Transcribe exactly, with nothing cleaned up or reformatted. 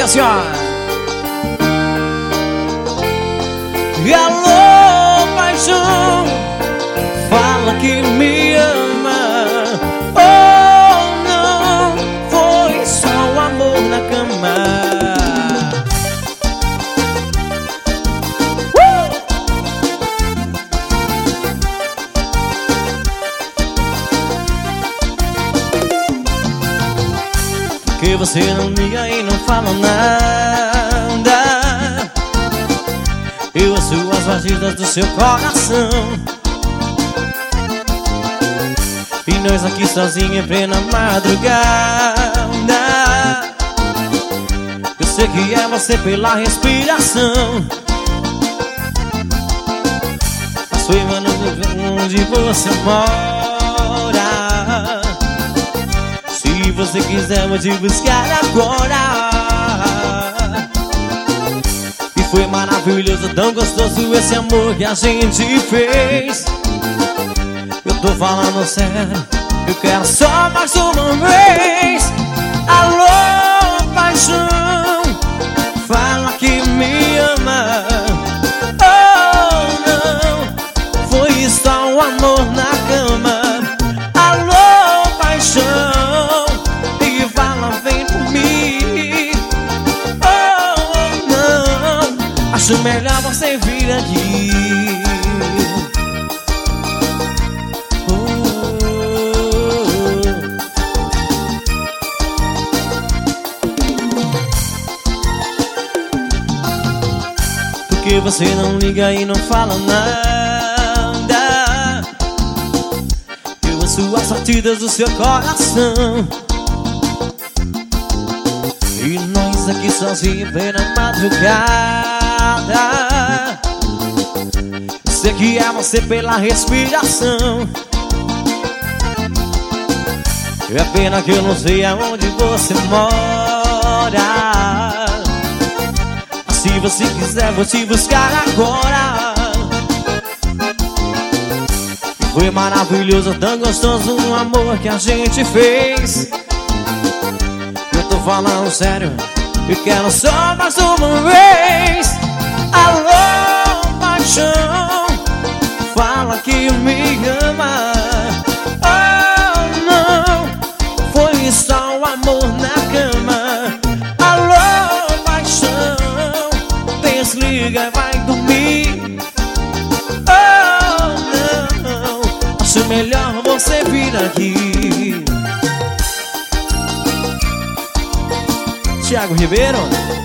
assim, ó. Alô, paixão, fala que me ama. Oh, não, foi só o amor na cama. uh! Porque você não liga e não fala nada. Eu ouço as batidas do seu coração. E nós aqui sozinhos em plena madrugada. Eu sei que é você pela respiração. Passo em onde você mora. Se você quiser vou te buscar agora. Foi maravilhoso, tão gostoso esse amor que a gente fez. Eu tô falando sério, eu quero só mais uma vez. Alô, paixão, fala que me ama. Oh, não, foi só um amor na cama. Alô, paixão, e fala, vem por mim. Acho melhor você vir aqui. oh. Porque você não liga e não fala nada. Eu ouço as batidas do seu coração. E nós aqui sozinhos na madrugada. Sei que é você pela respiração. É pena que eu não sei aonde você mora. Se você quiser vou te buscar agora. Foi maravilhoso, tão gostoso o amor que a gente fez. Eu tô falando sério, eu quero só mais uma vez. Alô, paixão, fala que me ama. Oh, não, foi só o amor na cama. Alô, paixão, desliga e vai dormir. Oh, não, acho melhor você vir aqui. Thiago Ribeiro.